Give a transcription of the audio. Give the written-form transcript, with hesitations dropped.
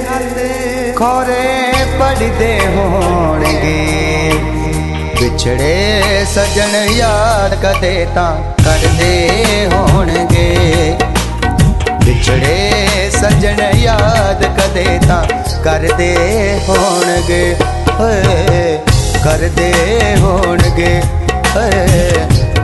ਖੋਰੇ ਪੜਦੇ ਹੋਣਗੇ। ਵਿਛੜੇ ਸਜਣ ਯਾਦ ਕਦੇ ਤਾਂ ਕਰਦੇ ਹੋਣਗੇ। ਵਿਛੜੇ ਸਜਣ ਯਾਦ ਕਦੇ ਤਾਂ ਕਰਦੇ ਹੋਣਗੇ। ਕਰਦੇ ਹੋਣਗੇ।